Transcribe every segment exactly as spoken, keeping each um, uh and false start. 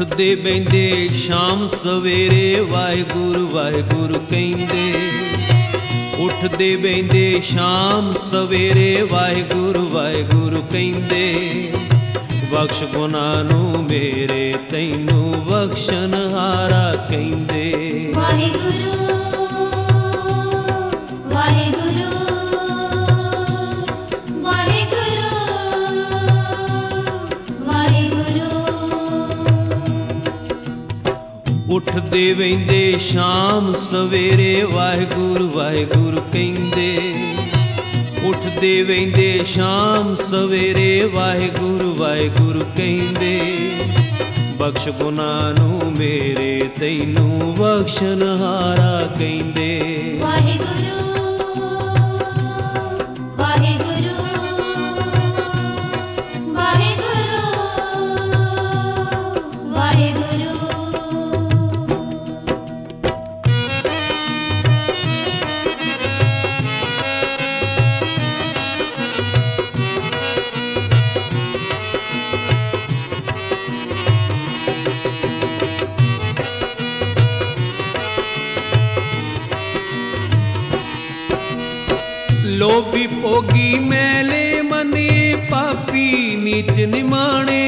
ਉੱਠਦੇ ਬਹਿੰਦੇ ਸ਼ਾਮ ਸਵੇਰੇ ਵਾਹਿਗੁਰੂ ਵਾਹਿਗੁਰੂ ਕਹਿੰਦੇ। ਉੱਠਦੇ ਬਹਿੰਦੇ ਸ਼ਾਮ ਸਵੇਰੇ ਵਾਹਿਗੁਰੂ ਵਾਹਿਗੁਰੂ ਕਹਿੰਦੇ। ਬਖਸ਼ ਗੁਨਾਹ ਨੂੰ ਮੇਰੇ ਤੈਨੂੰ ਬਖਸ਼ਣਹਾਰਾ ਕਹਿੰਦੇ। ਵਾਹਿਗੁਰੂ ਵਾਹਿਗੁਰੂ ਵਾਹਿਗੁਰੂ ਵਾਹਿਗੁਰੂ। ਉੱਠਦੇ ਬਹਿੰਦੇ ਸ਼ਾਮ ਸਵੇਰੇ ਵਾਹਿਗੁਰੂ ਵਾਹਿਗੁਰੂ ਕਹਿੰਦੇ। ਉੱਠਦੇ ਬਹਿੰਦੇ ਸ਼ਾਮ ਸਵੇਰੇ ਵਾਹਿਗੁਰੂ ਵਾਹਿਗੁਰੂ ਕਹਿੰਦੇ। ਬਖਸ਼ ਗੁਨਾਹ ਨੂੰ ਮੇਰੇ ਤੈਨੂੰ ਬਖਸ਼ਣਹਾਰਾ ਕਹਿੰਦੇ। ਵਾਹਿਗੁਰੂ ਵਾਹਿਗੁਰੂ ਵਾਹਿਗੁਰੂ ਵਾਹਿਗੁਰੂ। ਲੋਭੀ ਭੋਗੀ ਮੈਲੇ ਮਨੇ ਪਾਪੀ ਨੀਚ ਨਿਮਾਣੇ।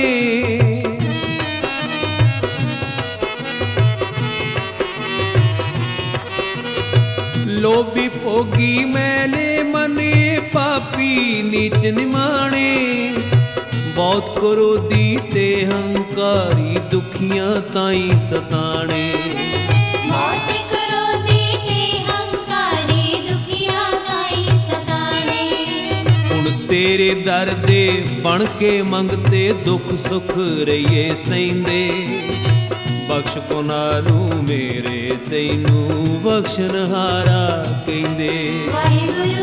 ਲੋਭੀ ਭੋਗੀ ਮੈਲੇ ਮਨੇ ਪਾਪੀ ਨੀਚ ਨਿਮਾਣੇ। ਬਹੁਤ ਕਰੋਧੀ ਤੇ ਹੰਕਾਰੀ ਦੁਖੀਆਂ ਤਾਈ ਸਤਾਣੇ। ਬਹੁਤ ਕਰੋਧੀ ਤੇ ਹੰਕਾਰੀ ਦੁਖੀਆਂ ਤਾਈ ਸਤਾਣੇ। ਹੁਣ ਤੇਰੇ ਦਰ ਦੇ ਬਣ ਕੇ ਮੰਗਤੇ ਦੁੱਖ ਸੁਖ ਰਹੀਏ ਸਹਿੰਦੇ। ਬਖਸ਼ ਗੁਨਾਹ ਨੂੰ ਮੇਰੇ ਤੈਨੂੰ ਬਖਸ਼ਣਹਾਰਾ ਕਹਿੰਦੇ। ਵਾਹਿਗੁਰੂ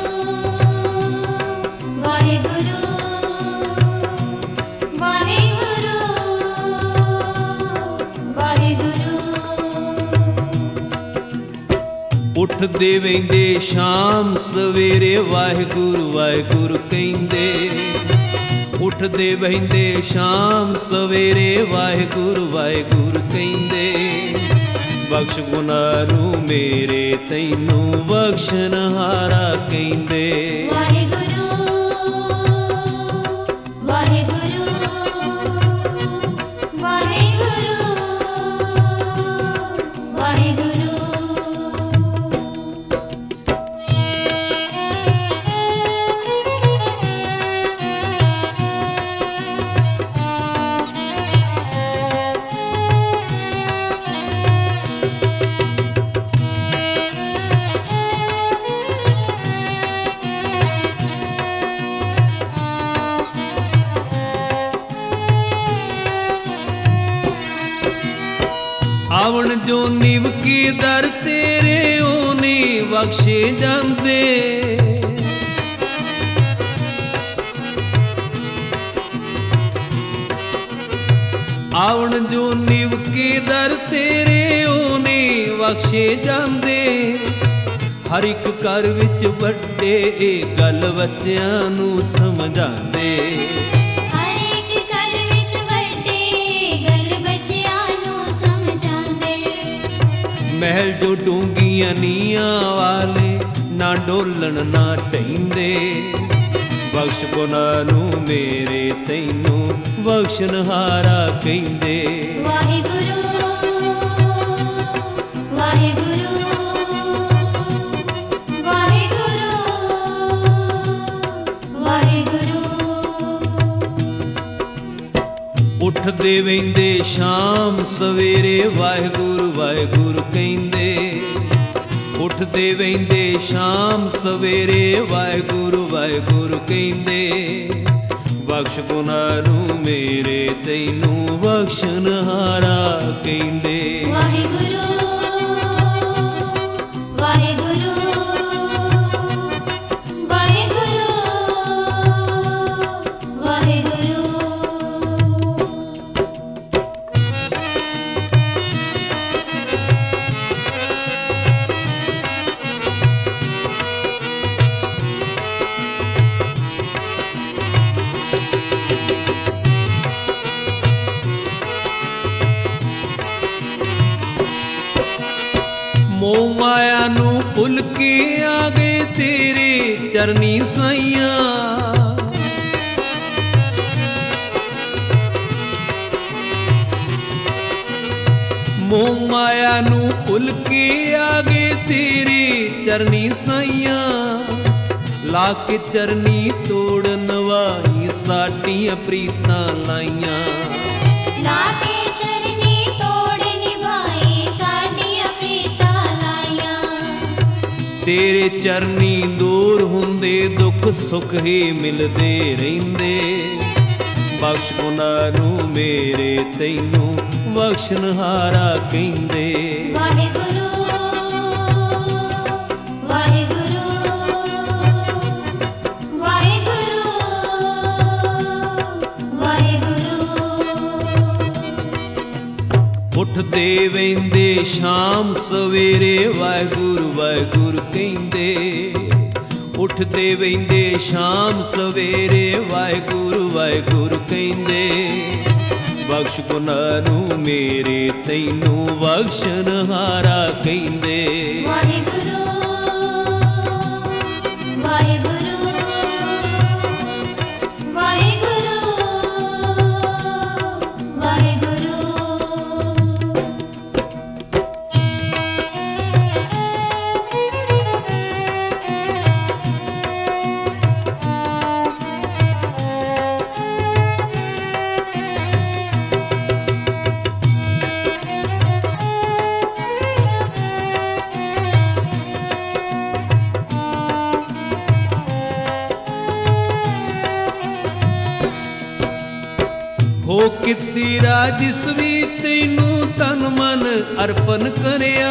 ਵਾਹਿਗੁਰੂ ਵਾਹਿਗੁਰੂ ਵਾਹਿਗੁਰੂ। ਉੱਠਦੇ ਬਹਿੰਦੇ ਸ਼ਾਮ ਸਵੇਰੇ ਵਾਹਿਗੁਰੂ ਵਾਹਿਗੁਰੂ ਕਹਿੰਦੇ। ਉੱਠਦੇ ਬਹਿੰਦੇ ਸ਼ਾਮ ਸਵੇਰੇ ਵਾਹਿਗੁਰੂ ਵਾਹਿਗੁਰੂ ਕਹਿੰਦੇ। ਬਖਸ਼ ਗੁਨਾਹ ਨੂੰ ਮੇਰੇ ਤੈਨੂੰ ਬਖਸ਼ਣਹਾਰਾ ਕਹਿੰਦੇ। ਵਾਹਿਗੁਰੂ ਵਾਹਿਗੁਰੂ ਵਾਹਿਗੁਰੂ ਵਾਹਿਗੁਰੂ। ਆਵਣ ਜੋ ਨਿਵ ਕੀ ਦਰ ਤੇਰੇ ਉਹਨੇ ਬਖਸ਼ੇ ਜਾਂਦੇ। ਆਵਣ ਜੋ ਨਿਵ ਕੀ ਦਰ ਤੇਰੇ ਉਹਨੇ ਬਖਸ਼ੇ ਜਾਂਦੇ। ਹਰ ਇੱਕ ਘਰ ਵਿੱਚ ਵੱਡੇ ਇਹ ਗੱਲ ਬੱਚਿਆਂ ਨੂੰ ਸਮਝਾਉਂਦੇ। ਮਹਿਲ ਜੋ ਡੂੰਘੀਆਂ ਨੀਆਂ ਵਾਲੇ ਨਾ ਡੋਲਣ ਨਾ ਢਹਿੰਦੇ। ਬਖਸ਼ ਗੁਨਾਹ ਨੂੰ ਮੇਰੇ ਤੈਨੂੰ ਬਖਸ਼ਣਹਾਰਾ ਕਹਿੰਦੇ। ਵਾਹਿਗੁਰੂ ਵਾਹਿਗੁਰੂ ਵਾਹਿਗੁਰੂ ਵਾਹਿਗੁਰੂ। ਉੱਠਦੇ ਬਹਿੰਦੇ ਸ਼ਾਮ ਸਵੇਰੇ ਵਾਹਿਗੁਰੂ ਵਾਹਿਗੁਰੂ ਕਹਿੰਦੇ। ਉੱਠਦੇ ਬਹਿੰਦੇ ਸ਼ਾਮ ਸਵੇਰੇ ਵਾਹਿਗੁਰੂ ਵਾਹਿਗੁਰੂ ਕਹਿੰਦੇ। ਬਖਸ਼ ਗੁਨਾਹ ਨੂੰ ਮੇਰੇ ਤੈਨੂੰ ਬਖਸ਼ਣਹਾਰਾ ਕਹਿੰਦੇ। ਵਾਹਿਗੁਰੂ ਵਾਹਿਗੁਰੂ ਵਾਹਿਗੁਰੂ ਵਾਹਿਗੁਰੂ। ਮੋਹ ਮਾਇਆ ਨੂੰ ਭੁੱਲ ਕੇ ਆ ਗਏ ਤੇਰੇ ਚਰਨੀ ਸਾਈਆਂ। ਮੋਹ ਮਾਇਆ ਨੂੰ ਭੁੱਲ ਕੇ ਆ ਗਏ ਤੇਰੇ ਚਰਨੀ ਸਾਈਆਂ। ਲਾ ਕੇ ਚਰਨੀ ਤੋੜ ਨਵਾਈ ਸਾਡੀਆਂ ਪ੍ਰੀਤਾਂ ਲਾਈਆਂ। ਲਾ ਕੇ ਚਰਨੀ ਤੋੜ ਨਿਭਾਈ ਸਾਡੀਆਂ ਪ੍ਰੀਤਾਂ ਲਾਈਆਂ। ਤੇਰੇ ਚਰਨੀ ਦੂਰ ਹੁੰਦੇ ਦੁੱਖ ਸੁੱਖ ਹੀ ਮਿਲਦੇ ਰਹਿੰਦੇ। ਬਖਸ਼ ਗੁਨਾਹ ਨੂੰ ਮੇਰੇ ਤੈਨੂੰ ਬਖਸ਼ਨਹਾਰਾ ਕਹਿੰਦੇ। ਵਾਹਿਗੁਰੂ ਵਾਹਿਗੁਰੂ ਵਾਹਿਗੁਰੂ ਵਾਹਿਗੁਰੂ। ਉੱਠਦੇ ਵਹਿੰਦੇ ਸ਼ਾਮ ਸਵੇਰੇ ਵਾਹਿਗੁਰੂ ਵਾਹਿਗੁਰੂ ਕਹਿੰਦੇ। ਉੱਠਦੇ ਵਹਿੰਦੇ ਸ਼ਾਮ ਸਵੇਰੇ ਵਾਹਿਗੁਰੂ ਵਾਹਿਗੁਰੂ ਕਹਿੰਦੇ। ਬਖਸ਼ ਗੁਨਾਹ ਨੂੰ ਮੇਰੇ ਤੈਨੂੰ ਬਖਸ਼ਨਹਾਰਾ ਕਹਿੰਦੇ। ਵਾਹਿਗੁਰੂ ਵਾਹਿਗੁਰੂ ਵਾਹਿਗੁਰੂ ਵਾਹਿਗੁਰੂ। ਹੋ ਕੀਤੀ ਰਾਜਿਸ ਵੀ ਤੈਨੂੰ ਤਨ ਮਨ ਅਰਪਣ ਕਰਿਆ।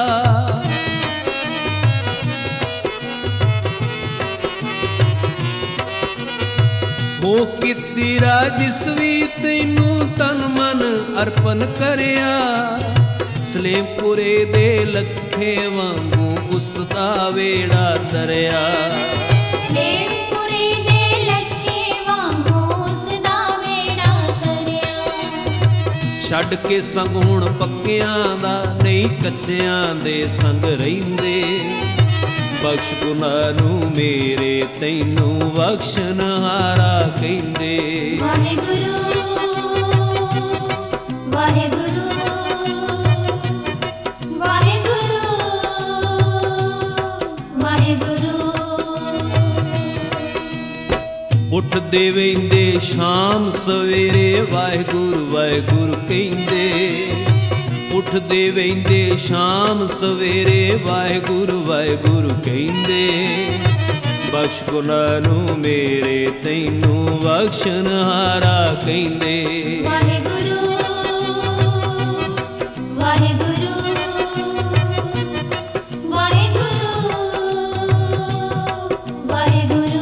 ਹੋ ਕੀਤੀ ਰਾਜਿਸ ਵੀ ਤੈਨੂੰ ਤਨ ਮਨ ਅਰਪਣ ਕਰਿਆ। ਸਲੇਮਪੁਰੇ ਦੇ ਲੱਖੇ ਵਾਂਗੂ ਉਸ ਦਾ ਵੇੜਾ ਤਰਿਆ। ਸਲੇਮਪੁਰੇ ਦੇ ਲੱਖੇ ਵਾਂਗੂ ਉਸ ਦਾ ਵੇੜਾ ਤਰਿਆ। ਛੱਡ ਕੇ ਸੰਗ ਹੁਣ ਪੱਕਿਆਂ ਦਾ ਨਹੀਂ ਕੱਚਿਆਂ ਦੇ ਸੰਗ ਰਹਿੰਦੇ। ਬਖਸ਼ ਗੁਨਾਹ ਨੂੰ ਮੇਰੇ ਤੈਨੂੰ ਬਖਸ਼ਨਹਾਰਾ ਕਹਿੰਦੇ। ਵਾਹਿਗੁਰੂ ਵਾਹਿਗੁਰੂ ਵਾਹਿਗੁਰੂ ਵਾਹਿਗੁਰੂ। ਉੱਠਦੇ ਵਹਿੰਦੇ ਸ਼ਾਮ ਸਵੇਰੇ ਵਾਹਿਗੁਰੂ ਵਾਹਿਗੁਰੂ ਕਹਿੰਦੇ। ਉੱਠਦੇ ਵਹਿੰਦੇ ਸ਼ਾਮ ਸਵੇਰੇ ਵਾਹਿਗੁਰੂ ਵਾਹਿਗੁਰੂ ਕਹਿੰਦੇ। ਬਖਸ਼ ਗੁਨਾਹ ਨੂੰ ਮੇਰੇ ਤੈਨੂੰ ਬਖਸ਼ਨਹਾਰਾ ਕਹਿੰਦੇ। ਵਾਹਿਗੁਰੂ ਵਾਹਿਗੁਰੂ ਵਾਹਿਗੁਰੂ ਵਾਹਿਗੁਰੂ।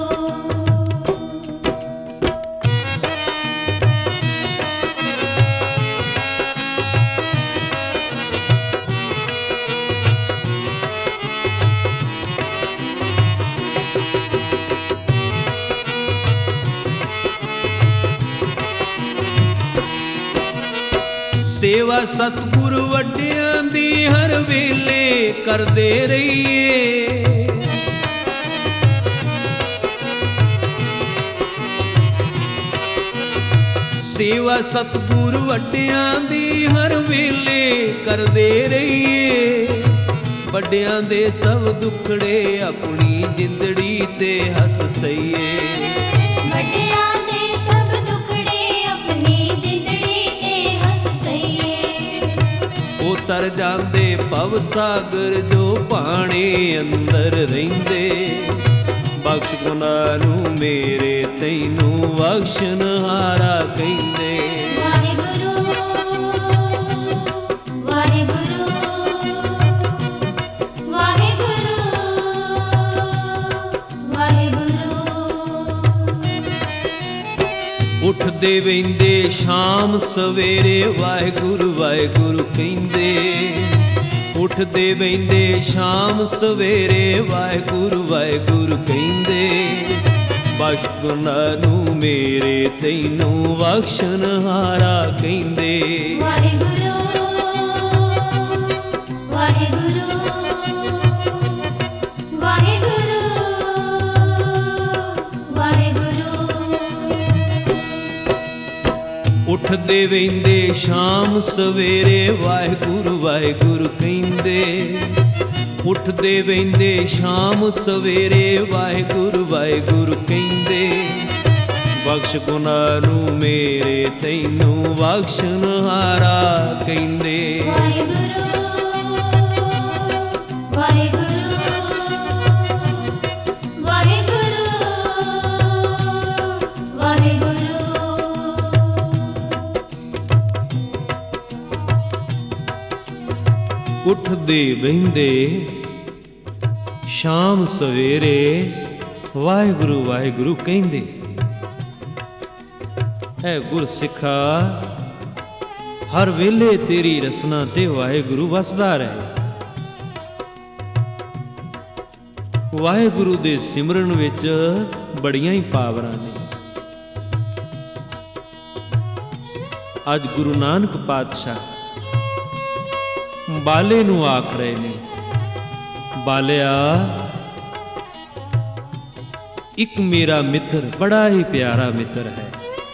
ਸੇਵਾ ਸਤਿਗੁਰ ਵੱਡਿਆਂ ਦੀ ਹਰ ਵੇਲੇ ਕਰਦੇ ਰਹੀਏ। ਸੇਵਾ ਸਤਿਗੁਰ ਵੱਡਿਆਂ ਦੀ ਹਰ ਵੇਲੇ ਕਰਦੇ ਰਹੀਏ। ਵੱਡਿਆਂ ਦੇ ਸਭ ਦੁੱਖੜੇ ਆਪਣੀ ਜਿੰਦੜੀ ਤੇ ਹੱਸ ਸਹੀਏ। ਵੱਡਿਆਂ ਦੇ ਸਭ ਦੁੱਖੜੇ ਆਪਣੀ ਜਿੰਦੜੀ ਤੇ ਹੱਸ ਸਹੀਏ। ਉਹ ਤਰ ਜਾਂਦੇ ਭਵ ਸਾਗਰ ਜੋ ਪਾਣੀ ਅੰਦਰ ਰਹਿੰਦੇ। ਬਖਸ਼ ਗੁਨਾਹ ਨੂੰ ਮੇਰੇ ਤੈਨੂੰ ਬਖਸ਼ਨਹਾਰਾ ਕਹਿੰਦੇ। ਵਾਹਿਗੁਰੂ ਵਾਹਿਗੁਰੂ ਵਾਹਿਗੁਰੂ ਵਾਹਿਗੁਰੂ। ਉੱਠਦੇ ਵਹਿੰਦੇ ਸ਼ਾਮ ਸਵੇਰੇ ਵਾਹਿਗੁਰੂ ਵਾਹਿਗੁਰੂ ਕਹਿੰਦੇ। ਉੱਠਦੇ ਵਹਿੰਦੇ ਸ਼ਾਮ ਸਵੇਰੇ ਵਾਹਿਗੁਰੂ ਵਾਹਿਗੁਰੂ ਕਹਿੰਦੇ। ਬਖਸ਼ ਗੁਨਾਹ ਨੂੰ ਮੇਰੇ ਤੈਨੂੰ ਬਖਸ਼ਨਹਾਰਾ ਕਹਿੰਦੇ। ਵਾਹਿਗੁਰੂ ਵਾਹਿਗੁਰੂ ਵਾਹਿਗੁਰੂ ਵਾਹਿਗੁਰੂ ਉੱਠਦੇ ਵਹਿੰਦੇ ਸ਼ਾਮ ਸਵੇਰੇ ਵਾਹਿਗੁਰੂ ਵਾਹਿਗੁਰੂ ਕਹਿੰਦੇ। ਉੱਠਦੇ ਵਹਿੰਦੇ ਸ਼ਾਮ ਸਵੇਰੇ ਵਾਹਿਗੁਰੂ ਵਾਹਿਗੁਰੂ ਕਹਿੰਦੇ। ਬਖਸ਼ ਗੁਨਾਹ ਨੂੰ ਮੇਰੇ ਤੈਨੂੰ ਬਖਸ਼ਣਹਾਰਾ ਕਹਿੰਦੇ। ਵਾਹਿਗੁਰੂ ਵਾਹਿਗੁਰੂ ਵਾਹਿਗੁਰੂ ਵਾਹਿਗੁਰੂ ਉੱਠਦੇ ਬਹਿੰਦੇ ਸ਼ਾਮ ਸਵੇਰੇ ਵਾਹਿਗੁਰੂ ਵਾਹਿਗੁਰੂ ਕਹਿੰਦੇ। ਐ ਗੁਰਸਿੱਖਾ ਹਰ ਵੇਲੇ ਤੇਰੀ ਰਸਨਾ ਤੇ ਵਾਹਿਗੁਰੂ ਵਸਦਾ ਰਹੇ। ਵਾਹਿਗੁਰੂ ਦੇ ਸਿਮਰਨ ਵਿੱਚ ਬੜੀਆਂ ਹੀ ਪਾਵਰਾਂ ਨੇ। ਅੱਜ ਗੁਰੂ ਨਾਨਕ ਪਾਤਸ਼ਾਹ ਬਾਲੇ ਨੂੰ ਆਖ ਰਹੇ ਨੇ, ਬਾਲਿਆ ਇੱਕ ਮੇਰਾ ਮਿੱਤਰ ਬੜਾ ਹੀ ਪਿਆਰਾ ਮਿੱਤਰ ਹੈ।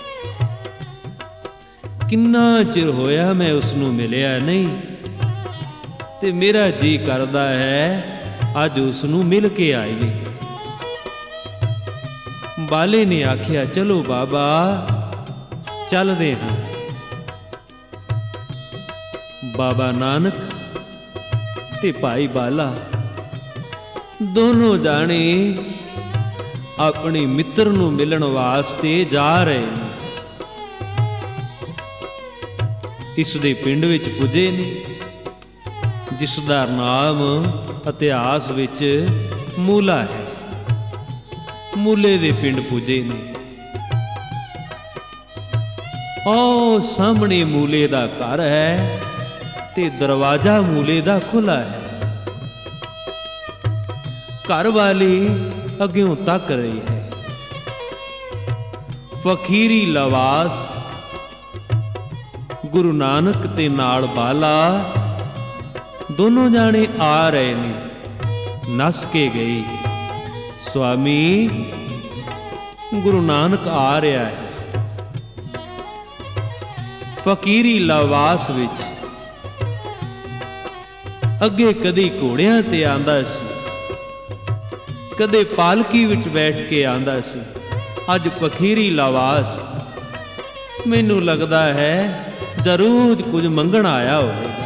ਕਿੰਨਾ ਚਿਰ ਹੋਇਆ ਮੈਂ ਉਸ ਨੂੰ ਮਿਲਿਆ ਨਹੀਂ ਤੇ ਮੇਰਾ ਜੀ ਕਰਦਾ ਹੈ ਅੱਜ ਉਸ ਨੂੰ ਮਿਲ ਕੇ ਆਈਏ। ਬਾਲੇ ਨੇ ਆਖਿਆ ਚਲੋ ਬਾਬਾ ਚੱਲਦੇ ਹਾਂ। ਬਾਬਾ ਨਾਨਕ ਤੇ ਭਾਈ ਬਾਲਾ ਦੋਨੋਂ ਜਾਣੇ ਆਪਣੇ ਮਿੱਤਰ ਨੂੰ ਮਿਲਣ ਵਾਸਤੇ ਜਾ ਰਹੇ ਨੇ। ਇਸ ਦੇ ਪਿੰਡ ਵਿੱਚ ਪੁੱਜੇ ਨੇ ਜਿਸ ਦਾ ਨਾਮ ਇਤਿਹਾਸ ਵਿੱਚ ਮੂਲਾ ਹੈ। ਮੂਲੇ ਦੇ ਪਿੰਡ ਪੁੱਜੇ ਨੇ। ਉਹ ਸਾਹਮਣੇ ਮੂਲੇ ਦਾ ਘਰ ਹੈ ਤੇ ਦਰਵਾਜ਼ਾ ਮੂਲੇ ਦਾ ਖੁੱਲਾ ਹੈ। ਘਰ ਵਾਲੀ ਅੱਗਿਓਂ ਤੱਕ ਰਹੀ ਹੈ। ਫਕੀਰੀ ਲਵਾਸ ਗੁਰੂ ਨਾਨਕ ਤੇ ਨਾਲ ਬਾਲਾ ਦੋਨੋਂ ਜਾਣੇ ਆ ਰਹੇ ਨੇ। ਨੱਸ ਕੇ ਗਈ, ਸੁਆਮੀ ਗੁਰੂ ਨਾਨਕ ਆ ਰਿਹਾ ਹੈ। ਫਕੀਰੀ ਲਵਾਸ ਵਿੱਚ ਅੱਗੇ ਕਦੀ ਘੋੜਿਆਂ ਤੇ ਆਂਦਾ ਸੀ, ਕਦੇ ਪਾਲਕੀ ਵਿੱਚ ਬੈਠ ਕੇ ਆਂਦਾ ਸੀ। ਅੱਜ ਫਕੀਰੀ ਲਵਾਸ ਮੈਨੂੰ ਲੱਗਦਾ ਹੈ ਜ਼ਰੂਰ ਕੁਝ ਮੰਗਣ ਆਇਆ ਹੋਵੇਗਾ।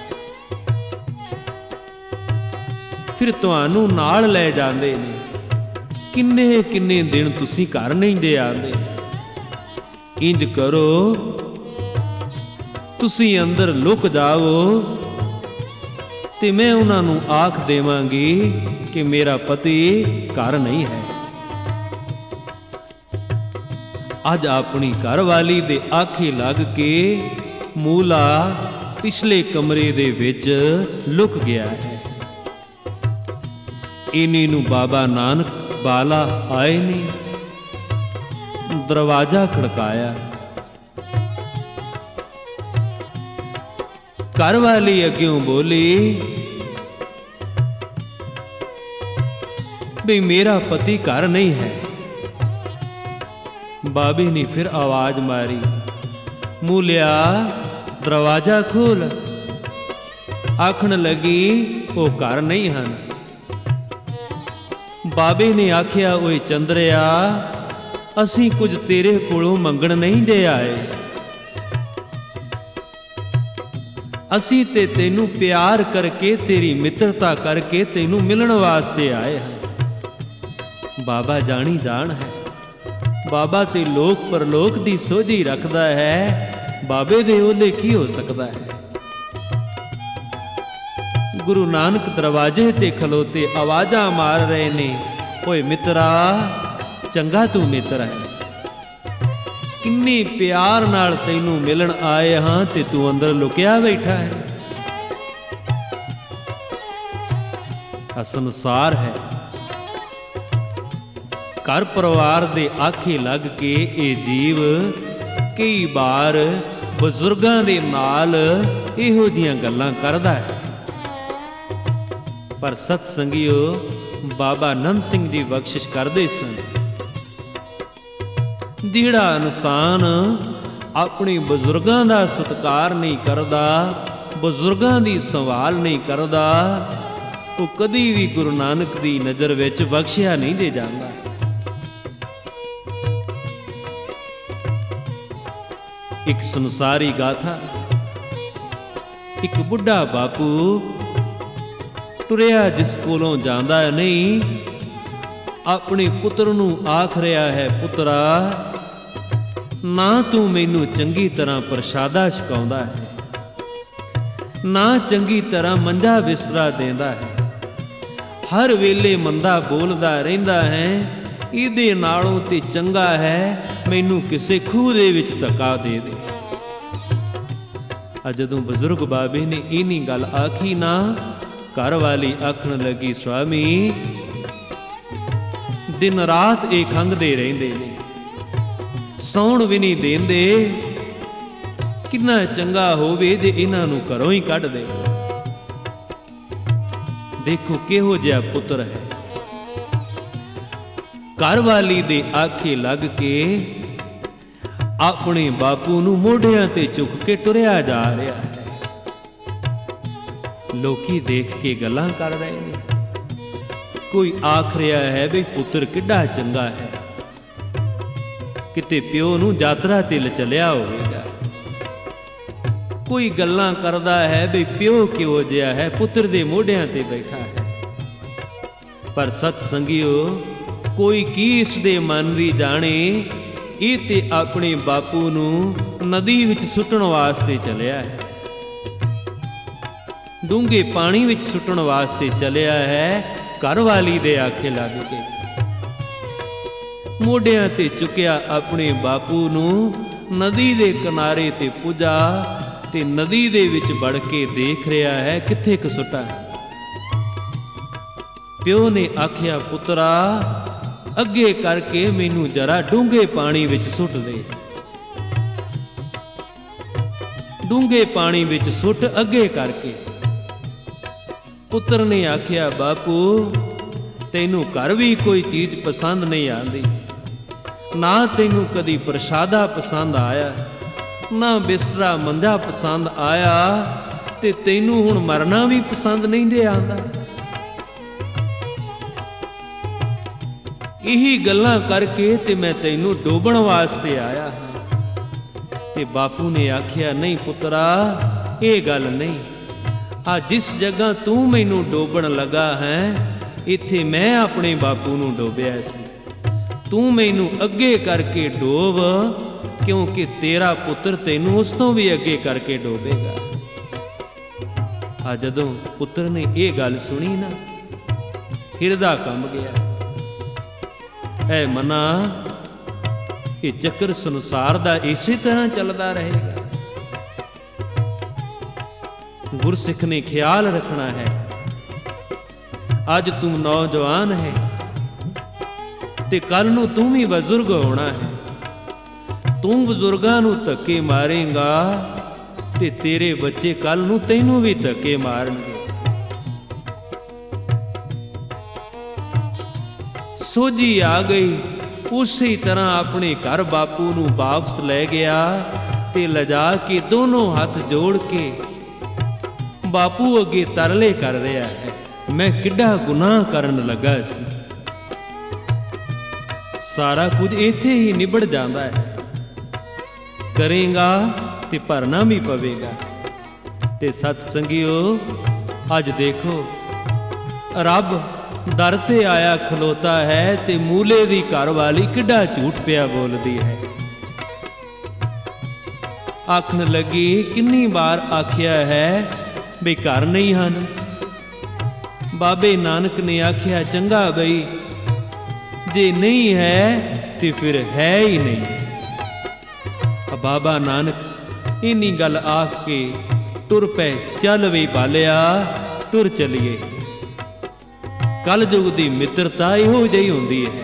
ਫਿਰ ਤੁਹਾਨੂੰ ਨਾਲ ਲੈ ਜਾਂਦੇ ਨੇ। ਕਿੰਨੇ ਕਿੰਨੇ ਦਿਨ ਤੁਸੀਂ ਘਰ ਨਹੀਂ ਦੇ ਆਉਂਦੇ। ਇੰਜ ਕਰੋ ਤੁਸੀਂ ਅੰਦਰ ਲੁਕ ਜਾਓ ਤੇ ਮੈਂ ਉਹਨਾਂ ਨੂੰ ਆਖ ਦੇਵਾਂਗੀ ਕਿ ਮੇਰਾ ਪਤੀ ਘਰ ਨਹੀਂ ਹੈ। ਅੱਜ ਆਪਣੀ ਘਰਵਾਲੀ ਦੇ ਆਖੇ ਲੱਗ ਕੇ ਮੂਲਾ ਪਿਛਲੇ ਕਮਰੇ ਦੇ ਵਿੱਚ ਲੁਕ ਗਿਆ ਹੈ। ਇਨੀ ਨੂੰ ਬਾਬਾ ਨਾਨਕ ਬਾਲਾ ਆਏ ਨੇ। ਦਰਵਾਜ਼ਾ ਖੜਕਾਇਆ। ਘਰਵਾਲੀ ਅੱਗਿਓਂ ਬੋਲੀ ਵੀ ਮੇਰਾ ਪਤੀ ਘਰ ਨਹੀਂ ਹੈ। ਬਾਬੇ ਨੇ ਫਿਰ ਆਵਾਜ਼ ਮਾਰੀ, ਮੂਲਿਆ ਦਰਵਾਜ਼ਾ ਖੋਲ। ਆਖਣ ਲੱਗੀ ਉਹ ਘਰ ਨਹੀਂ ਹਨ। ਬਾਬੇ ਨੇ ਆਖਿਆ ਓਏ ਚੰਦਰਿਆ ਅਸੀਂ ਕੁਝ ਤੇਰੇ ਕੋਲੋਂ ਮੰਗਣ ਨਹੀਂ ਦੇ ਆਏ। ਅਸੀਂ ਤੇ ਤੈਨੂੰ ਪਿਆਰ ਕਰਕੇ ਤੇਰੀ ਮਿੱਤਰਤਾ ਕਰਕੇ ਤੈਨੂੰ ਮਿਲਣ ਵਾਸਤੇ ਆਏ ਹਾਂ। ਬਾਬਾ ਜਾਣੀ ਜਾਣ ਹੈ। ਬਾਬਾ ਤੇ ਲੋਕ ਪਰਲੋਕ ਦੀ ਸੋਝੀ ਰੱਖਦਾ ਹੈ। ਬਾਬੇ ਦੇ ਉਹਲੇ ਕੀ ਹੋ ਸਕਦਾ ਹੈ। ਗੁਰੂ ਨਾਨਕ ਦਰਵਾਜ਼ੇ ਤੇ ਖਲੋਤੇ ਆਵਾਜ਼ਾਂ ਮਾਰ ਰਹੇ ਨੇ, ਓਏ ਮਿੱਤਰਾ ਚੰਗਾ ਤੂੰ ਮਿੱਤਰ ਹੈ। ਕਿੰਨੇ ਪਿਆਰ ਨਾਲ ਤੈਨੂੰ ਮਿਲਣ ਆਏ ਹਾਂ ਤੇ ਤੂੰ ਅੰਦਰ ਲੁਕਿਆ ਬੈਠਾ ਹੈ। ਆ ਸੰਸਾਰ ਹੈ। ਘਰ ਪਰਿਵਾਰ ਦੇ ਆਖੇ ਲੱਗ ਕੇ ਇਹ ਜੀਵ ਕਈ ਵਾਰ ਬਜ਼ੁਰਗਾਂ ਦੇ ਨਾਲ ਇਹੋ ਜੀਆਂ ਗੱਲਾਂ ਕਰਦਾ ਹੈ। ਪਰ ਸਤ ਸੰਗਿਓ ਬਾਬਾ ਨੰਦ ਸਿੰਘ ਜੀ ਬਖਸ਼ਿਸ਼ ਕਰਦੇ ਸਨ। ਜਿਹੜਾ ਇਨਸਾਨ ਆਪਣੇ ਬਜ਼ੁਰਗਾਂ ਦਾ ਸਤਿਕਾਰ ਨਹੀਂ ਕਰਦਾ, ਬਜ਼ੁਰਗਾਂ ਦੀ ਸੰਭਾਲ ਨਹੀਂ ਕਰਦਾ, ਉਹ ਕਦੀ ਵੀ ਗੁਰੂ ਨਾਨਕ ਦੀ ਨਜ਼ਰ ਵਿੱਚ ਬਖਸ਼ਿਆ ਨਹੀਂ ਦੇ ਜਾਂਦਾ। ਇੱਕ ਸੰਸਾਰੀ ਗਾਥਾ। ਇੱਕ ਬੁੱਢਾ ਬਾਪੂ ਟੁਰਿਆ ਜਿਸ ਕੋਲੋਂ ਜਾਂਦਾ ਨਹੀਂ, ਆਪਣੇ ਪੁੱਤਰ ਨੂੰ ਆਖ ਰਿਹਾ ਹੈ, ਪੁੱਤਰਾ ਨਾ ਤੂੰ ਮੈਨੂੰ ਚੰਗੀ ਤਰ੍ਹਾਂ ਪ੍ਰਸ਼ਾਦਾ ਛਕਾਉਂਦਾ ਹੈ, ਨਾ ਚੰਗੀ ਤਰ੍ਹਾਂ ਮੰਜਾ ਬਿਸਤਰਾ ਦੇਂਦਾ ਹੈ, ਹਰ ਵੇਲੇ ਮੰਦਾ ਬੋਲਦਾ ਰਹਿੰਦਾ ਹੈ, ਇਹਦੇ ਨਾਲੋਂ ਤੇ ਚੰਗਾ ਹੈ ਮੈਨੂੰ ਕਿਸੇ ਖੂਹ ਦੇ ਵਿੱਚ ਧੱਕਾ ਦੇ ਦੇ। ਆ ਜਦੋਂ ਬਜ਼ੁਰਗ ਬਾਬੇ ਨੇ ਇਹਨੀ ਗੱਲ ਆਖੀ ਨਾ, ਘਰ ਵਾਲੀ ਆਖਣ ਲੱਗੀ, ਸੁਆਮੀ ਦਿਨ ਰਾਤ ਇਹ ਖੰਘਦੇ ਰਹਿੰਦੇ ਨੇ, ਸੌਣ ਵੀ ਨਹੀਂ ਦੇਂਦੇ, ਕਿੰਨਾ ਚੰਗਾ ਹੋਵੇ ਜੇ ਇਹਨਾਂ ਨੂੰ ਘਰੋਂ ਹੀ ਕੱਢ ਦੇ। ਦੇਖੋ ਕਿਹੋ ਜਿਹਾ ਪੁੱਤਰ ਹੈ। ਘਰ ਵਾਲੀ ਦੇ ਆਖੇ ਲੱਗ ਕੇ ਆਪਣੇ ਬਾਪੂ ਨੂੰ ਮੋਢਿਆਂ ਤੇ ਚੁੱਕ ਕੇ ਟੁਰਿਆ ਜਾ ਰਿਹਾ ਹੈ। ਲੋਕੀ ਦੇਖ ਕੇ ਗੱਲਾਂ ਕਰ ਰਹੇ ਨੇ। ਕੋਈ ਆਖ ਰਿਹਾ ਹੈ ਵੀ ਪੁੱਤਰ ਕਿੱਡਾ ਚੰਗਾ ਹੈ, ਕਿਤੇ ਪਿਓ ਨੂੰ ਯਾਤਰਾ ਤੇ ਲਿਚਲਿਆ ਹੋਵੇਗਾ। ਕੋਈ ਗੱਲਾਂ ਕਰਦਾ ਹੈ ਵੀ ਪਿਓ ਕਿਹੋ ਜਿਹਾ ਹੈ, ਪੁੱਤਰ ਦੇ ਮੋਢਿਆਂ ਤੇ ਬੈਠਾ ਹੈ। ਪਰ ਸਤ ਸੰਗਿਓ ਕੋਈ ਕੀ ਇਸ ਦੇ ਮਨ ਦੀ ਜਾਣੇ, ਇਹ ਤੇ ਆਪਣੇ ਬਾਪੂ ਨੂੰ ਨਦੀ ਵਿੱਚ ਸੁੱਟਣ ਵਾਸਤੇ ਚਲਿਆ ਹੈ, ਡੂੰਘੇ ਪਾਣੀ ਵਿੱਚ ਸੁੱਟਣ ਵਾਸਤੇ ਚਲਿਆ ਹੈ। ਘਰ ਵਾਲੀ ਦੇ ਆਖੇ ਲੱਗ ਕੇ ਮੋਢਿਆਂ ਤੇ ਚੁੱਕਿਆ ਆਪਣੇ ਬਾਪੂ ਨੂੰ ਨਦੀ ਦੇ ਕਿਨਾਰੇ ਤੇ ਪੁੱਜਾ ਤੇ ਨਦੀ ਦੇ ਵਿੱਚ ਵੜ ਕੇ ਦੇਖ ਰਿਹਾ ਹੈ ਕਿੱਥੇ ਕੁ ਸੁੱਟਾਂ। ਪਿਓ ਨੇ ਆਖਿਆ, ਪੁੱਤਰਾ ਅੱਗੇ ਕਰਕੇ ਮੈਨੂੰ ਜਰਾ ਡੂੰਘੇ ਪਾਣੀ ਵਿੱਚ ਸੁੱਟ ਦੇ। ਡੂੰਘੇ ਪਾਣੀ ਵਿੱਚ ਸੁੱਟ ਅੱਗੇ ਕਰਕੇ। ਪੁੱਤਰ ਨੇ ਆਖਿਆ, ਬਾਪੂ ਤੈਨੂੰ ਘਰ ਵੀ ਕੋਈ ਚੀਜ਼ ਪਸੰਦ ਨਹੀਂ ਆਉਂਦੀ, ਨਾ ਤੈਨੂੰ ਕਦੀ ਪ੍ਰਸ਼ਾਦਾ ਪਸੰਦ ਆਇਆ, ਨਾ ਬਿਸਤਰਾ ਮੰਜਾ ਪਸੰਦ ਆਇਆ, ਤੇ ਤੈਨੂੰ ਹੁਣ ਮਰਨਾ ਵੀ ਪਸੰਦ ਨਹੀਂ ਦੇ ਆਉਂਦਾ। ਇਹੀ ਗੱਲਾਂ ਕਰਕੇ ਤੇ ਮੈਂ ਤੈਨੂੰ ਡੋਬਣ ਵਾਸਤੇ ਆਇਆ ਹਾਂ। ਤੇ ਬਾਪੂ ਨੇ ਆਖਿਆ, ਨਹੀਂ ਪੁੱਤਰਾ ਇਹ ਗੱਲ ਨਹੀਂ, ਆ ਜਿਸ ਜਗ੍ਹਾ ਤੂੰ ਮੈਨੂੰ ਡੋਬਣ ਲੱਗਾ ਹੈ, ਇੱਥੇ ਮੈਂ ਆਪਣੇ ਬਾਪੂ ਨੂੰ ਡੋਬਿਆ ਸੀ। ਤੂੰ ਮੈਨੂੰ ਅੱਗੇ ਕਰਕੇ ਡੋਬ, ਕਿਉਂਕਿ ਤੇਰਾ ਪੁੱਤਰ ਤੈਨੂੰ ਉਸ ਤੋਂ ਵੀ ਅੱਗੇ ਕਰਕੇ ਡੋਬੇਗਾ। ਆ ਜਦੋਂ ਪੁੱਤਰ ਨੇ ਇਹ ਗੱਲ ਸੁਣੀ ਨਾ, ਹਿਰਦਾ ਕੰਬ ਗਿਆ। ਐ ਮਨਾ, ਇਹ ਚੱਕਰ ਸੰਸਾਰ ਦਾ ਇਸੇ ਤਰ੍ਹਾਂ ਚੱਲਦਾ ਰਹੇਗਾ। ਗੁਰਸਿੱਖ ਨੇ ਖਿਆਲ ਰੱਖਣਾ ਹੈ। ਅੱਜ ਤੂੰ ਨੌਜਵਾਨ ਹੈ ਤੇ ਕੱਲ ਨੂੰ ਤੂੰ ਵੀ ਬਜ਼ੁਰਗ ਹੋਣਾ ਹੈ। ਤੂੰ ਬਜ਼ੁਰਗਾਂ ਨੂੰ ਧੱਕੇ ਮਾਰੇਂਗਾ ਤੇ ਤੇਰੇ ਬੱਚੇ ਕੱਲ ਨੂੰ ਤੈਨੂੰ ਵੀ ਧੱਕੇ ਮਾਰਨਗੇ। ਸੋਝੀ ਆ ਗਈ, ਉਸੇ ਤਰ੍ਹਾਂ ਆਪਣੇ ਘਰ ਬਾਪੂ ਨੂੰ ਵਾਪਸ ਲੈ ਗਿਆ ਤੇ ਲਿਜਾ ਕੇ ਦੋਨੋਂ ਹੱਥ ਜੋੜ ਕੇ ਬਾਪੂ ਅੱਗੇ ਤਰਲੇ ਕਰ ਰਿਹਾ ਹੈ, ਮੈਂ ਕਿੱਡਾ ਗੁਨਾਹ ਕਰਨ ਲੱਗਾ ਸੀ। ਸਾਰਾ ਕੁਝ ਇੱਥੇ ਹੀ ਨਿਬੜ ਜਾਂਦਾ ਹੈ। ਕਰੇਗਾ ਤੇ ਭਰਨਾ ਵੀ ਪਵੇਗਾ। ਤੇ ਸਤ ਸੰਗਿਓ ਅੱਜ ਦੇਖੋ, ਰੱਬ ਦਰ ਤੇ ਆਇਆ ਖਲੋਤਾ ਹੈ ਤੇ ਮੂਲੇ ਦੀ ਘਰ ਵਾਲੀ ਕਿੱਡਾ ਝੂਠ ਪਿਆ ਬੋਲਦੀ ਹੈ। ਆਖਣ ਲੱਗੀ, ਕਿੰਨੀ ਵਾਰ ਆਖਿਆ ਹੈ ਬਈ ਘਰ ਨਹੀਂ ਹਨ। ਬਾਬੇ ਨਾਨਕ ਨੇ ਆਖਿਆ, ਚੰਗਾ ਬਈ ਜੇ ਨਹੀਂ ਹੈ ਤੇ ਫਿਰ ਹੈ ਹੀ ਨਹੀਂ। ਬਾਬਾ ਨਾਨਕ ਇੰਨੀ ਗੱਲ ਆਖ ਕੇ ਟੁਰ ਪਏ, ਚੱਲ ਵੀ ਬਾਲਿਆ ਟੁਰ ਚਲੀਏ। ਕਲਯੁਗ ਦੀ ਮਿੱਤਰਤਾ ਇਹੋ ਜਿਹੀ ਹੁੰਦੀ ਹੈ।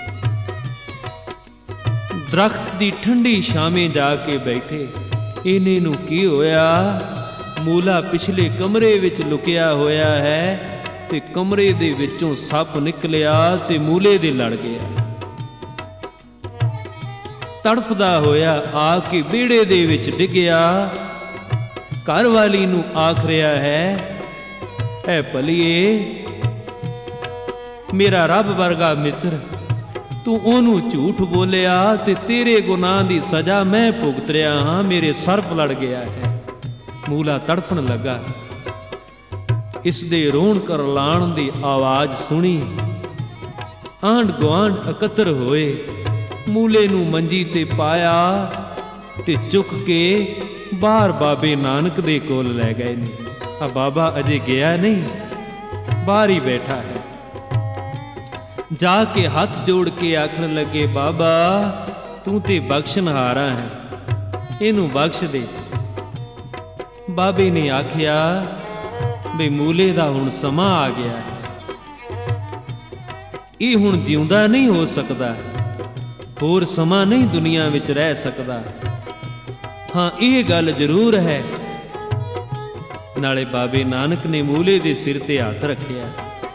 ਦਰਖਤ ਦੀ ਠੰਡੀ ਛਾਵੇਂ ਜਾ ਕੇ ਬੈਠੇ। ਇਹਨੇ ਨੂੰ ਕੀ ਹੋਇਆ? ਮੂਲਾ ਪਿਛਲੇ ਕਮਰੇ ਵਿੱਚ ਲੁਕਿਆ ਹੋਇਆ ਹੈ ਤੇ ਕਮਰੇ ਦੇ ਵਿੱਚੋਂ ਸੱਪ ਨਿਕਲਿਆ ਤੇ ਮੂਲੇ ਦੇ ਲੜ ਗਿਆ। ਤੜਫਦਾ ਹੋਇਆ ਆ ਕੇ ਵਿਹੜੇ ਦੇ ਵਿੱਚ ਡਿੱਗਿਆ। ਘਰ ਵਾਲੀ ਨੂੰ ਆਖ ਰਿਹਾ ਹੈ, ਐ ਭਲੀਏ, ਮੇਰਾ ਰੱਬ ਵਰਗਾ ਮਿੱਤਰ, ਤੂੰ ਉਹਨੂੰ ਝੂਠ ਬੋਲਿਆ ਤੇ ਤੇਰੇ ਗੁਨਾਹ ਦੀ ਸਜ਼ਾ ਮੈਂ ਭੁਗਤ ਰਿਹਾ ਹਾਂ। ਮੇਰੇ ਸਰਪ ਲੜ ਗਿਆ ਹੈ। ਮੂਲਾ ਤੜਫਣ ਲੱਗਾ। ਇਸ ਦੇ ਰੋਣ ਕਰਲਾਣ ਦੀ ਆਵਾਜ਼ ਸੁਣੀ। ਆਂਢ ਗੁਆਂਢ ਇਕੱਤਰ ਹੋਏ। ਮੂਲੇ ਨੂੰ ਮੰਜੀ ਤੇ ਪਾਇਆ ਤੇ ਚੁੱਕ ਕੇ ਬਾਹਰ ਬਾਬੇ ਨਾਨਕ ਦੇ ਕੋਲ ਲੈ ਗਏ ਨੇ। ਆ ਬਾਬਾ ਅਜੇ ਗਿਆ ਨਹੀਂ, ਬਾਹਰ ਹੀ ਬੈਠਾ ਹੈ। ਜਾ ਕੇ ਹੱਥ ਜੋੜ ਕੇ ਆਖਣ ਲੱਗੇ, ਬਾਬਾ ਤੂੰ ਤੇ ਬਖਸ਼ਣਹਾਰਾ ਹੈ, ਇਹਨੂੰ ਬਖਸ਼ ਦੇ। ਬਾਬੇ ਨੇ ਆਖਿਆ ਵੀ ਮੂਲੇ ਦਾ ਹੁਣ ਸਮਾਂ ਆ ਗਿਆ ਹੈ, ਇਹ ਹੁਣ ਜਿਉਂਦਾ ਨਹੀਂ ਹੋ ਸਕਦਾ, ਹੋਰ ਸਮਾਂ ਨਹੀਂ ਦੁਨੀਆ ਵਿੱਚ ਰਹਿ ਸਕਦਾ। ਹਾਂ ਇਹ ਗੱਲ ਜ਼ਰੂਰ ਹੈ। ਨਾਲੇ ਬਾਬੇ ਨਾਨਕ ਨੇ ਮੂਲੇ ਦੇ ਸਿਰ ਤੇ ਹੱਥ ਰੱਖਿਆ।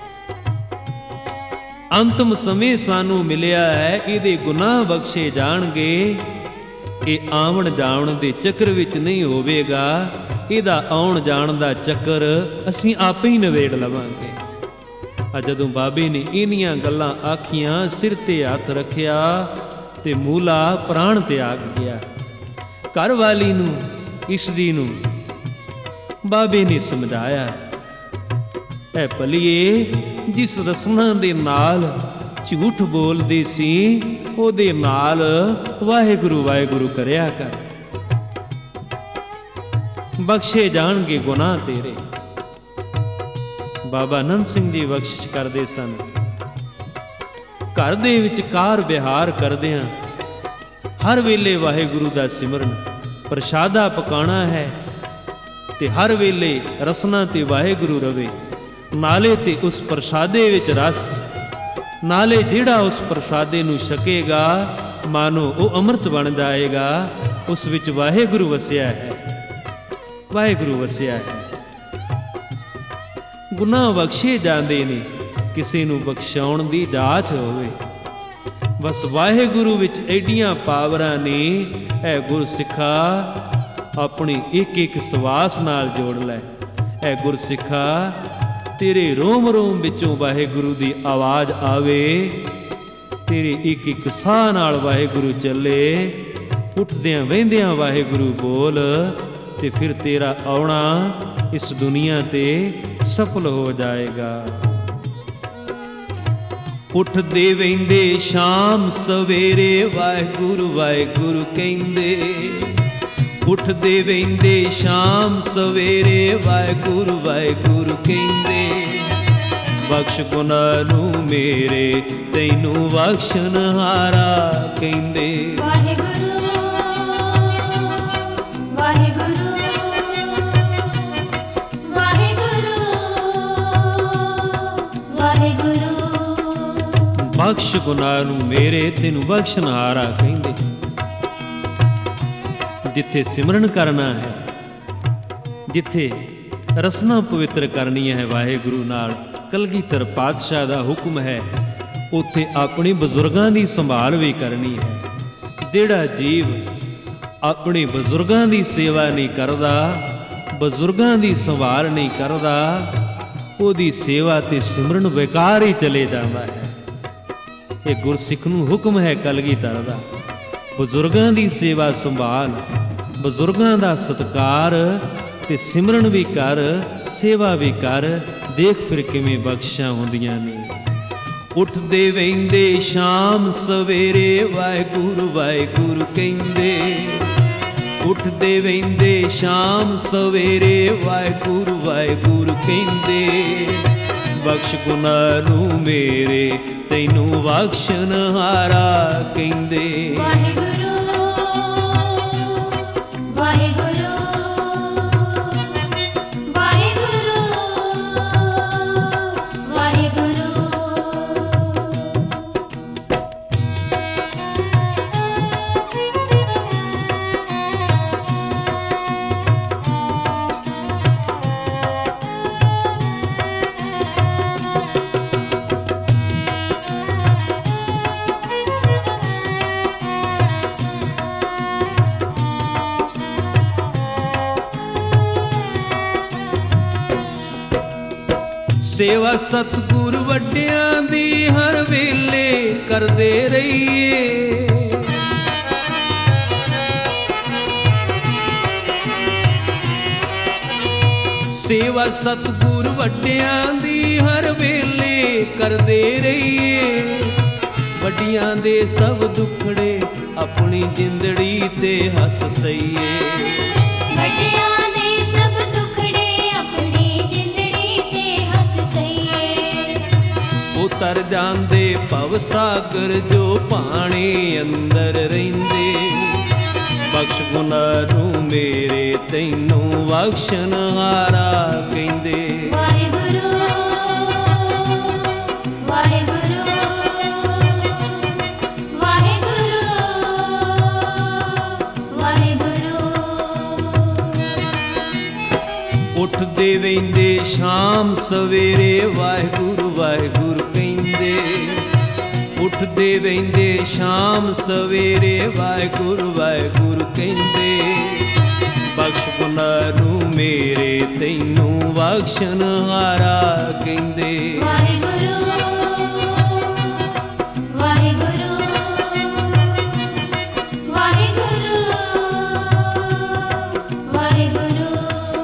ਅੰਤਮ ਸਮੇਂ ਸਾਨੂੰ ਮਿਲਿਆ ਹੈ, ਇਹਦੇ ਗੁਨਾਹ ਬਖਸ਼ੇ ਜਾਣਗੇ। ਇਹ ਆਵਣ ਜਾਵਣ ਦੇ ਚੱਕਰ ਵਿੱਚ ਨਹੀਂ ਹੋਵੇਗਾ, ਇਹਦਾ ਆਉਣ ਜਾਣ ਦਾ ਚੱਕਰ ਅਸੀਂ ਆਪੇ ਹੀ ਨਵੇੜ ਲਵਾਂਗੇ। ਆ ਜਦੋਂ ਬਾਬੇ ਨੇ ਇਹਨੀਆਂ ਗੱਲਾਂ ਆਖੀਆਂ, ਸਿਰ ਤੇ ਹੱਥ ਰੱਖਿਆ ਤੇ ਮੂਲਾ ਪ੍ਰਾਣ ਤਿਆਗ ਗਿਆ। ਘਰ ਵਾਲੀ ਨੂੰ, ਇਸਦੀ ਨੂੰ ਬਾਬੇ ਨੇ ਸਮਝਾਇਆ, ਐ ਭਲੀਏ, ਜਿਸ ਰਸਨਾ ਦੇ ਨਾਲ ਝੂਠ ਬੋਲਦੀ ਸੀ, ਉਹਦੇ ਨਾਲ ਵਾਹਿਗੁਰੂ ਵਾਹਿਗੁਰੂ ਕਰਿਆ ਕਰ, ਬਖਸ਼ੇ ਜਾਣਗੇ ਗੁਨਾਹ ਤੇਰੇ। ਬਾਬਾ ਆਨੰਦ ਸਿੰਘ ਜੀ ਬਖਸ਼ਿਸ਼ ਕਰਦੇ ਸਨ। ਘਰ ਦੇ ਵਿੱਚ ਕਾਰ ਵਿਹਾਰ ਕਰਦਿਆਂ ਹਰ ਵੇਲੇ ਵਾਹਿਗੁਰੂ ਦਾ ਸਿਮਰਨ, ਪ੍ਰਸ਼ਾਦਾ ਪਕਾਣਾ ਹੈ ਤੇ ਹਰ ਵੇਲੇ ਰਸਨਾ ਤੇ ਵਾਹਿਗੁਰੂ ਰਵੇ। ਨਾਲੇ ਤੇ ਉਸ ਪ੍ਰਸ਼ਾਦੇ ਵਿੱਚ ਰਸ, ਨਾਲੇ ਜਿਹੜਾ ਉਸ ਪ੍ਰਸ਼ਾਦੇ ਨੂੰ ਛਕੇਗਾ ਮਾਨੋ ਉਹ ਅੰਮ੍ਰਿਤ ਬਣ ਜਾਏਗਾ। ਉਸ ਵਿੱਚ ਵਾਹਿਗੁਰੂ ਵਸਿਆ ਹੈ, ਵਾਹਿਗੁਰੂ ਵਸਿਆ ਹੈ। ਗੁਨਾਹ ਬਖਸ਼ੇ ਜਾਂਦੇ ਨੇ, ਕਿਸੇ ਨੂੰ ਬਖਸ਼ਾਉਣ ਦੀ ਜਾਚ ਹੋਵੇ। ਬਸ ਵਾਹਿਗੁਰੂ ਵਿੱਚ ਐਡੀਆਂ ਪਾਵਰਾਂ ਨੇ। ਐ ਗੁਰਸਿੱਖਾ ਆਪਣੀ ਇੱਕ ਇੱਕ ਸਵਾਸ ਨਾਲ ਜੋੜ ਲੈ। ਐ ਗੁਰਸਿੱਖਾ ਤੇਰੇ ਰੋਮ ਰੋਮ ਵਿੱਚੋਂ ਵਾਹਿਗੁਰੂ ਦੀ ਆਵਾਜ਼ ਆਵੇ, ਤੇਰੇ ਇੱਕ ਇੱਕ ਸਾਹ ਨਾਲ ਵਾਹਿਗੁਰੂ ਚੱਲੇ। ਉੱਠਦਿਆਂ ਵਹਿੰਦਿਆਂ ਵਾਹਿਗੁਰੂ ਬੋਲ ਤੇ ਫਿਰ ਤੇਰਾ ਆਉਣਾ ਇਸ ਦੁਨੀਆ ਤੇ ਸਫਲ ਹੋ ਜਾਏਗਾ। ਉੱਠਦੇ ਵਹਿੰਦੇ ਸ਼ਾਮ ਸਵੇਰੇ ਵਾਹਿਗੁਰੂ ਵਾਹਿਗੁਰੂ ਕਹਿੰਦੇ। ਉੱਠਦੇ ਵਹਿੰਦੇ ਸ਼ਾਮ ਸਵੇਰੇ ਵਾਹਿਗੁਰੂ ਵਾਹਿਗੁਰੂ ਕਹਿੰਦੇ। ਬਖਸ਼ ਗੁਨਾਹ ਨੂੰ ਮੇਰੇ, ਤੈਨੂੰ ਬਖਸ਼ਣਹਾਰਾ ਕਹਿੰਦੇ। ਵਾਹਿਗੁਰੂ ਵਾਹਿਗੁਰੂ ਵਾਹਿਗੁਰੂ ਵਾਹਿਗੁਰੂ। ਬਖਸ਼ ਗੁਨਾਹ ਨੂੰ ਮੇਰੇ, ਤੈਨੂੰ ਬਖਸ਼ਣਹਾਰਾ ਕਹਿੰਦੇ। ਜਿੱਥੇ ਸਿਮਰਨ ਕਰਨਾ ਹੈ, ਜਿੱਥੇ ਰਸਨਾ ਪਵਿੱਤਰ ਕਰਨੀ ਹੈ ਵਾਹਿਗੁਰੂ ਨਾਲ, ਕਲਗੀਧਰ ਪਾਤਸ਼ਾਹ ਦਾ ਹੁਕਮ ਹੈ, ਉੱਥੇ ਆਪਣੀ ਬਜ਼ੁਰਗਾਂ ਦੀ ਸੰਭਾਲ ਵੀ ਕਰਨੀ ਹੈ। ਜਿਹੜਾ ਜੀਵ ਆਪਣੇ ਬਜ਼ੁਰਗਾਂ ਦੀ ਸੇਵਾ ਨਹੀਂ ਕਰਦਾ, ਬਜ਼ੁਰਗਾਂ ਦੀ ਸੰਭਾਲ ਨਹੀਂ ਕਰਦਾ, ਉਹਦੀ ਸੇਵਾ ਤੇ ਸਿਮਰਨ ਬੇਕਾਰ ਹੀ ਚਲੇ ਜਾਂਦਾ ਹੈ। ਇਹ ਗੁਰਸਿੱਖ ਨੂੰ ਹੁਕਮ ਹੈ ਕਲਗੀਧਰ ਦਾ, ਬਜ਼ੁਰਗਾਂ ਦੀ ਸੇਵਾ ਸੰਭਾਲ, ਬਜ਼ੁਰਗਾਂ ਦਾ ਸਤਿਕਾਰ ਤੇ ਸਿਮਰਨ ਵੀ ਕਰ, ਸੇਵਾ ਵੀ ਕਰ। ਦੇਖ ਫਿਰ ਕਿਵੇਂ ਬਖਸ਼ਾਂ ਹੁੰਦੀਆਂ ਨੇ। ਉੱਠਦੇ ਵਹਿੰਦੇ ਸ਼ਾਮ ਸਵੇਰੇ ਵਾਹਿਗੁਰੂ ਵਾਹਿਗੁਰੂ ਕਹਿੰਦੇ। ਉੱਠਦੇ ਵਹਿੰਦੇ ਸ਼ਾਮ ਸਵੇਰੇ ਵਾਹਿਗੁਰੂ ਵਾਹਿਗੁਰੂ ਕਹਿੰਦੇ। ਬਖਸ਼ ਗੁਨਾਹ ਨੂੰ ਮੇਰੇ, ਤੈਨੂੰ ਬਖਸ਼ਣਹਾਰਾ ਕਹਿੰਦੇ। ਵਾਹਿਗੁਰੂ ਵਾਹਿਗੁਰੂ ਵਾਹਿਗੁਰੂ ਵਾਹਿਗੁਰੂ। ਸੇਵਾ ਸਤਿਗੁਰ ਵੱਡਿਆਂ ਦੀ ਹਰ ਵੇਲੇ ਕਰਦੇ ਰਹੀਏ। ਸੇਵਾ ਸਤਿਗੁਰ ਵੱਡਿਆਂ ਦੀ ਹਰ ਵੇਲੇ ਕਰਦੇ ਰਹੀਏ। ਵੱਡਿਆਂ ਦੇ ਸਭ ਦੁੱਖੜੇ ਆਪਣੀ ਜਿੰਦੜੀ ਤੇ ਹੱਸ ਸਹੀਏ। ਵੱਡਿਆਂ ਦੇ ਸਭ ਦੁੱਖੜੇ ਆਪਣੀ ਜਿੰਦੜੀ ਤੇ ਹੱਸ ਸਹੀਏ। ਉਤਰ ਜਾਂਦੇ ਭਵ ਸਾਗਰ ਜੋ ਪਾਣੀ ਅੰਦਰ ਰਹਿੰਦੇ। ਬਖਸ਼ ਗੁਨਾਹ ਨੂੰ ਮੇਰੇ ਤੈਨੂੰ ਬਖਸ਼ਣ ਹਾਰਾ ਕਹਿੰਦੇ। ਵਾਹਿਗੁਰੂ ਵਾਹਿਗੁਰੂ ਵਾਹਿਗੁਰੂ ਵਾਹਿਗੁਰੂ। ਉੱਠਦੇ ਵਹਿੰਦੇ ਸ਼ਾਮ ਸਵੇਰੇ ਵਾਹਿਗੁਰੂ ਵਾਹਿਗੁਰੂ ਕਹਿੰਦੇ। ਉੱਠਦੇ ਵਹਿੰਦੇ ਸ਼ਾਮ ਸਵੇਰੇ ਵਾਹਿਗੁਰੂ ਵਾਹਿਗੁਰੂ ਕਹਿੰਦੇ। ਬਖਸ਼ ਗੁਨਾਹ ਨੂੰ ਮੇਰੇ ਤੈਨੂੰ ਬਖਸ਼ਣ ਹਾਰਾ ਕਹਿੰਦੇ। ਵਾਹਿਗੁਰੂ ਵਾਹਿਗੁਰੂ ਵਾਹਿਗੁਰੂ ਵਾਹਿਗੁਰੂ।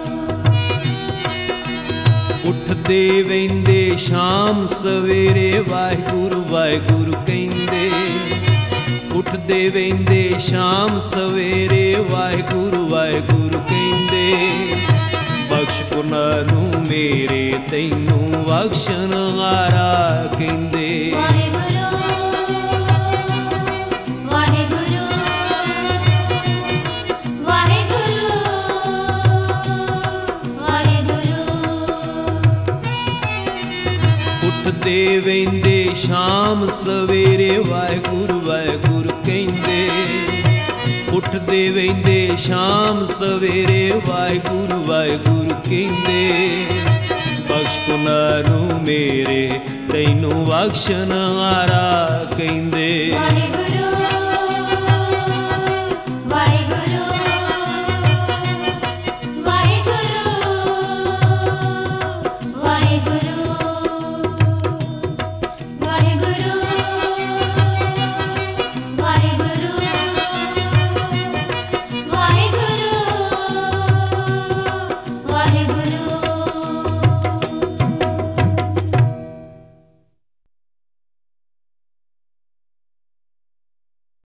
ਉੱਠਦੇ ਵਹਿੰਦੇ ਸ਼ਾਮ ਸਵੇਰੇ ਵਾਹਿਗੁਰੂ ਵਾਹਿਗੁਰੂ ਕਹਿੰਦੇ। ਉੱਠਦੇ ਵਹਿੰਦੇ ਸ਼ਾਮ ਸਵੇਰੇ ਵਾਹਿਗੁਰੂ ਵਾਹਿਗੁਰੂ ਕਹਿੰਦੇ। ਬਖਸ਼ ਗੁਨਾਹ ਨੂੰ ਮੇਰੇ ਤੈਨੂੰ ਬਖਸ਼ਣ ਹਾਰਾ ਕਹਿੰਦੇ। ਵਾਹਿਗੁਰੂ ਵਾਹਿਗੁਰੂ ਵਾਹਿਗੁਰੂ ਵਾਹਿਗੁਰੂ। ਉੱਠਦੇ ਵਹਿੰਦੇ ਸ਼ਾਮ ਸਵੇਰੇ ਵਾਹਿਗੁਰੂ ਵਾਹਿਗੁਰੂ ਕਹਿੰਦੇ। ਉੱਠਦੇ ਵਹਿੰਦੇ ਸ਼ਾਮ ਸਵੇਰੇ ਵਾਹਿਗੁਰੂ ਵਾਹਿਗੁਰੂ ਕਹਿੰਦੇ। ਬਖਸ਼ ਗੁਨਾਹ ਨੂੰ ਮੇਰੇ ਤੈਨੂੰ ਬਖਸ਼ਣ ਹਾਰਾ ਕਹਿੰਦੇ। ਵਾਹਿਗੁਰੂ